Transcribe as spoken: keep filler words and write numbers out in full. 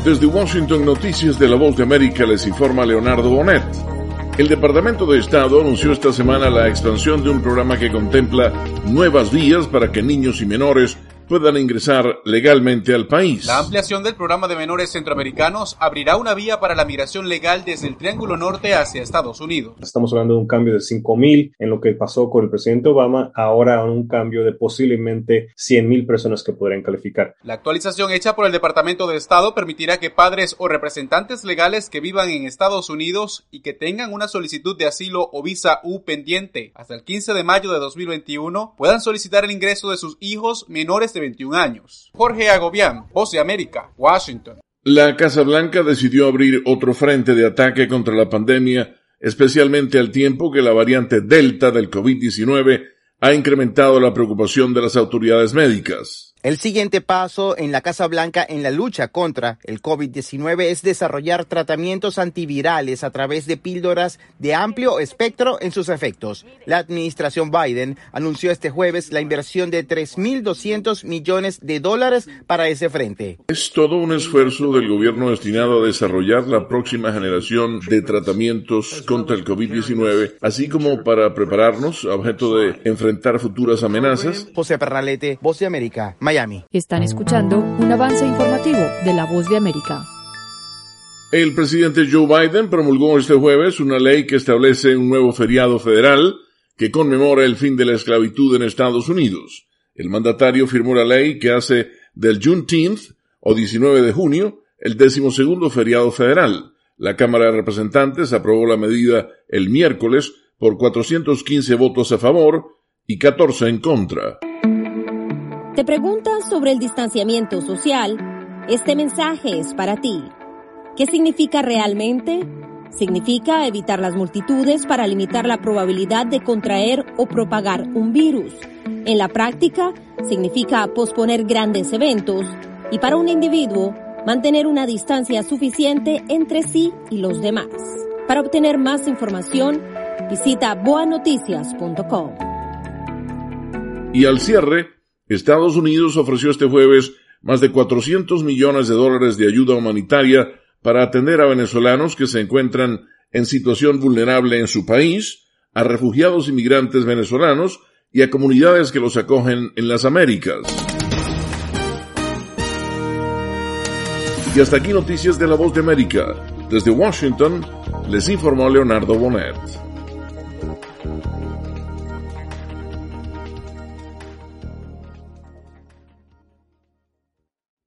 Desde Washington, Noticias de la Voz de América, les informa Leonardo Bonet. El Departamento de Estado anunció esta semana la expansión de un programa que contempla nuevas vías para que niños y menores puedan ingresar legalmente al país. La ampliación del programa de menores centroamericanos abrirá una vía para la migración legal desde el Triángulo Norte hacia Estados Unidos. Estamos hablando de un cambio de cinco mil en lo que pasó con el presidente Obama, ahora un cambio de posiblemente cien mil personas que podrían calificar. La actualización hecha por el Departamento de Estado permitirá que padres o representantes legales que vivan en Estados Unidos y que tengan una solicitud de asilo o visa U pendiente hasta el quince de mayo de dos mil veintiuno puedan solicitar el ingreso de sus hijos menores de veintiún años. Jorge Agobián, Voz de América, Washington. La Casa Blanca decidió abrir otro frente de ataque contra la pandemia, especialmente al tiempo que la variante Delta del COVID diecinueve ha incrementado la preocupación de las autoridades médicas. El siguiente paso en la Casa Blanca en la lucha contra el COVID diecinueve es desarrollar tratamientos antivirales a través de píldoras de amplio espectro en sus efectos. La administración Biden anunció este jueves la inversión de tres mil doscientos millones de dólares para ese frente. Es todo un esfuerzo del gobierno destinado a desarrollar la próxima generación de tratamientos contra el COVID diecinueve, así como para prepararnos a objeto de enfrentar futuras amenazas. José Pernalete, Voz de América, Miami. Están escuchando un avance informativo de la Voz de América. El presidente Joe Biden promulgó este jueves una ley que establece un nuevo feriado federal que conmemora el fin de la esclavitud en Estados Unidos. El mandatario firmó la ley que hace del Juneteenth, o diecinueve de junio, el decimosegundo feriado federal. La Cámara de Representantes aprobó la medida el miércoles por cuatrocientos quince votos a favor y catorce en contra. ¿Te preguntas sobre el distanciamiento social? Este mensaje es para ti. ¿Qué significa realmente? Significa evitar las multitudes para limitar la probabilidad de contraer o propagar un virus. En la práctica, significa posponer grandes eventos y para un individuo, mantener una distancia suficiente entre sí y los demás. Para obtener más información, visita boa noticias punto com. Y al cierre, Estados Unidos ofreció este jueves más de cuatrocientos millones de dólares de ayuda humanitaria para atender a venezolanos que se encuentran en situación vulnerable en su país, a refugiados y migrantes venezolanos y a comunidades que los acogen en las Américas. Y hasta aquí Noticias de la Voz de América. Desde Washington, les informó Leonardo Bonet.